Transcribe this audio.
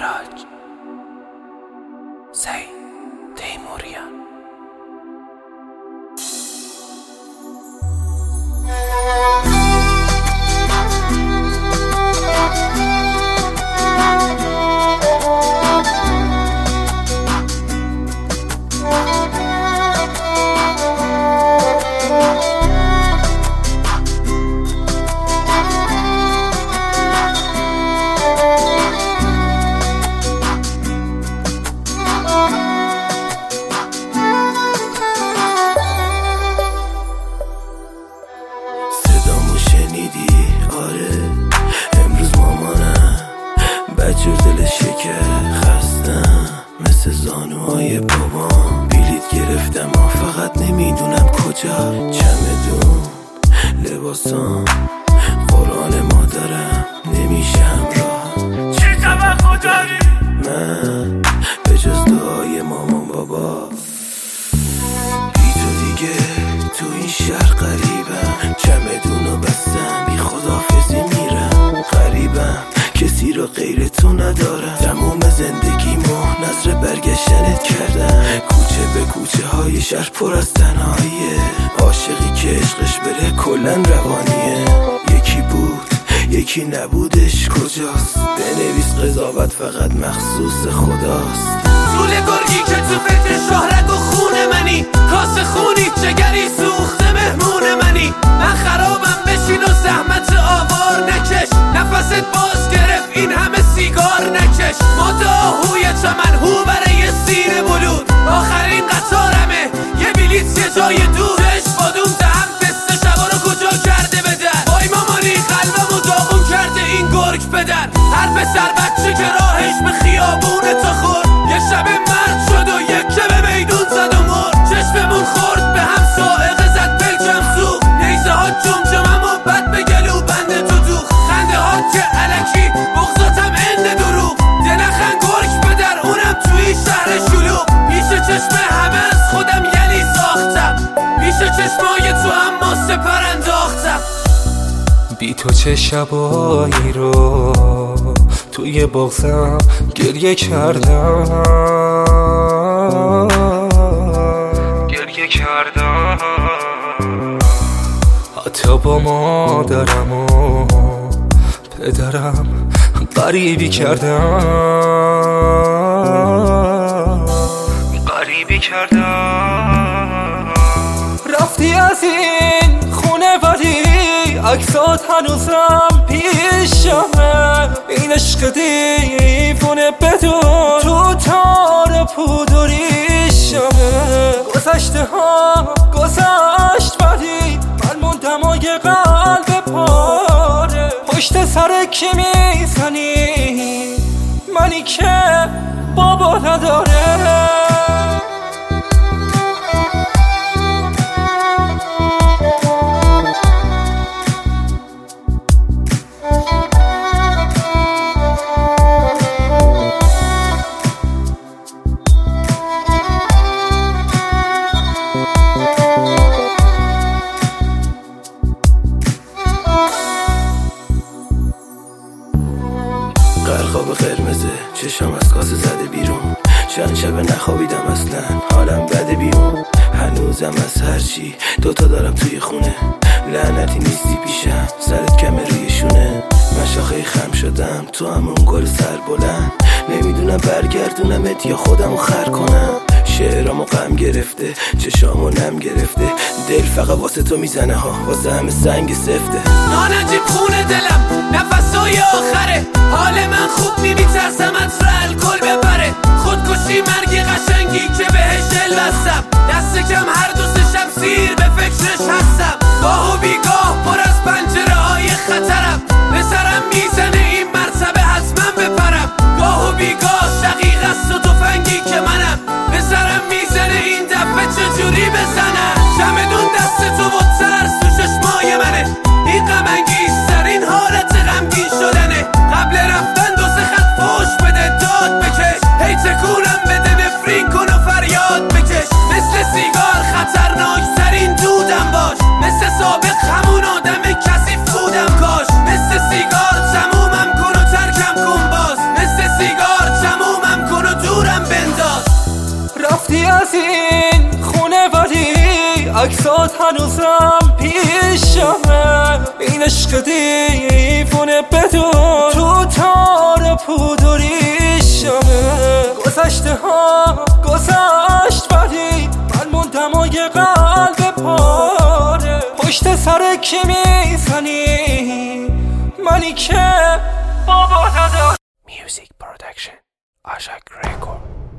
معراج سعید تیموریان. آره امروز مامانم بجور دل شکر خستم مثل زانوهای بابام بلیط گرفتم فقط نمیدونم کجا. چمدون لباسام قرآن مادرم نمیشه همراه. چی توقع داری؟ من به جز دعای مامان بابا بی تو دیگه تو این شهر قریبم. چمدونو بستم بی خداحافظی میرم. غریبم کسی رو غیر تو ندارم. تموم زندگیمو نظر برگشتنت کردم. کوچه به کوچه های شهر پر از تنهاییه. عاشقی که عشقش بره کلن روانیه. یکی بود یکی نبودش کجاست؟ بنویس قضاوت فقط مخصوص خداست. طول گرگی که تو فکر شهرک و خون منی. کاسه خونی جگری سوخته مهمون منی. من خرابم بشین و زحمت آوار نکش. نفست باز گرفت این همه سیگار نکش. ماده آهوی چمن هو برای سینه بلود. آخرین قطارمه یه بلیت یه جای دور. چشم بادوم دهم تست شبا رو کجا کرده بدن. وای مامانی قلبمو داغون کرده این گرگ پدر. هر پسر بچه که راهش به خیابون تو خورد. یه شب مرد شد و یک که به میدون زد و مرد. چشممون خورد به هم سائقه زد پلکم سوخت. نیزه ها جمجمم و بد به گلو بند تو دوخ. خنده ها که علکی بغضاتم اند دروغ. دنخن گرگ پدر اونم توی شهر شلوغ. پیش چشم همه از خودم یلی ساختم. پیش چشمای تو اما سپر انداختم. بی تو چه شبایی رو توی بغضم گریه کردم. حتی با مادرم و پدرم غریبی کردم. رفتی از این خونه ولی عکسات هنوزم پیشمه. این عشق دیوونه بدون تو تار پودریشمه. گذشته ها گذشت ولی من موندم و یه قلب پاره. پشت سر کی میزنی منی که بابا نداره. قرقاب قرمزه چشم از کاسه زده بیرون. چند شب نخوابیدم اصلا حالم بده بیون. هنوزم از هرچی دوتا دارم توی خونه. لعنتی نیستی پیشم سرت کمه روی شونه. من شاخه خم شدم تو همون گل سر بلند. نمیدونم برگردونمت یا خودمو خر کنم. شعرامو غم گرفته چشامو نم گرفته. دل فقط واسه تو میزنه ها واسه همه سنگ سفته. نانجیب خونه دلم نفسای آخره. حال من خوب میترسم عطر الکل ببره. خودکشی مرگ قشنگی که بهش دل بستم. دست کم هر دو سه شب سیر به فکرش هستم. گاه و بیگاه پر از پنجره های خطرم. به سرم میزنه این مرتبه حتما بپرم. گاه و بیگاه شقیق است و تفنگی که منم. به سرم میزنه این دفعه چجوری بزنم. چمدون دست تو و ترس تو چشمای منه. این غم انگیزترین حالت غمگین شدنه. قبل رفتن دو سه خط فوش بده داد بکش. هی تکونم بده نفرین کن و فریاد بکش. مثل سیگار خطرناک ترین دودم باش. مثل سابق همون عکسات هنوزم پیشمه، این عشق دیوونه بدون تو تار پودریشمه. گذشته ها گذشت ولی من موندم و یه قلب پاره. پشت سر کی میزنی منی که بابا نداشت. Music Production Ashak Record